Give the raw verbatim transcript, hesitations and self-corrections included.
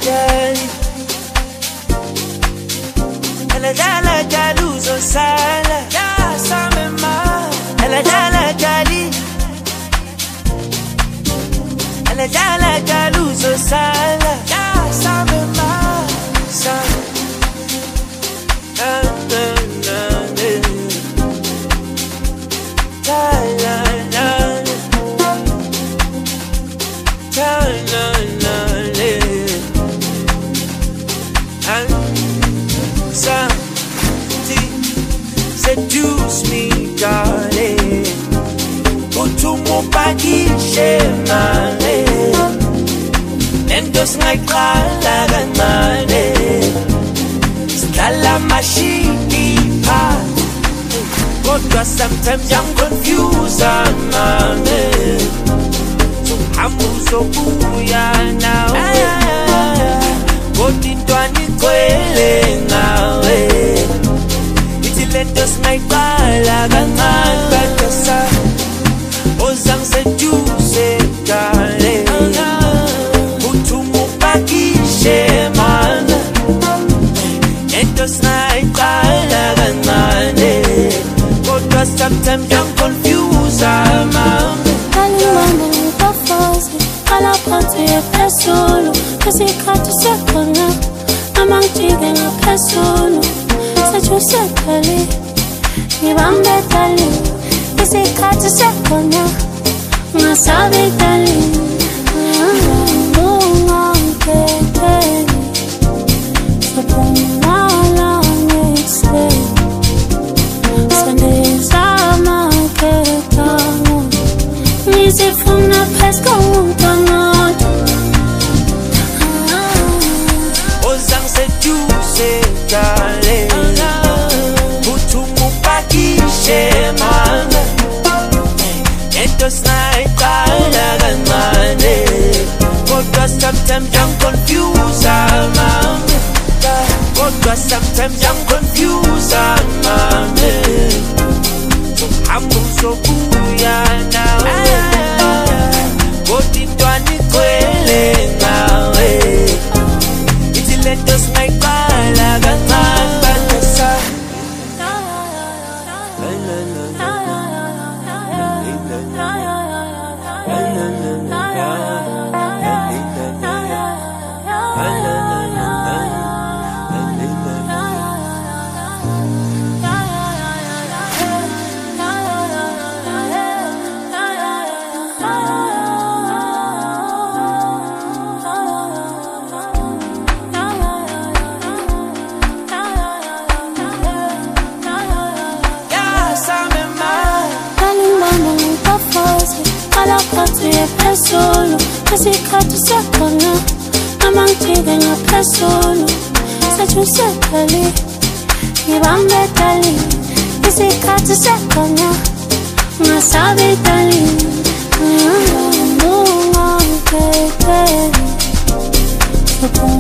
dali Ela dala dalu zo sala Ya same ma Ela dala dali Ela dala dalu zo sala Ya same ma Sa Na na na na Ta na na Ta na na na Seduce me, darling. Utumo pakishe male. Lendos ngayqala kancane. Sihlala mashini pa. Kodwa sometimes I'm confused, mame. Suhambo sobuya now. Kodintwani kwele ngawe. Let us make bala kancane batosa ozang seduce kale utumo pakishe mana let us make bala kancane kodwa sometimes I'm confused mama kalimana ubafazi kala phansi ephezulu isikhathi sekhona amangijike ngaphezulu Sachusekali, Nibambe Tali, isikhathi sekhona ngasabe Tali, ungangekeli, sophumala ngikse, sandizama ketamo, ngizifuna phezu komntanato, ozang seduce kale. Shemana, entos naikala kancane. Kodwa sometimes I'm confused, mama. Kodwa sometimes I'm confused, mama. Suhambo sobuya now. Kodintwani kwele ngawe. Iti let us naikala kancane batosa. Solo, isikhathi sekhona amangijike ngaphezulu Sachusekali, Nibambe Tali, isikhathi sekhona ngasabe Tali, ungangekeli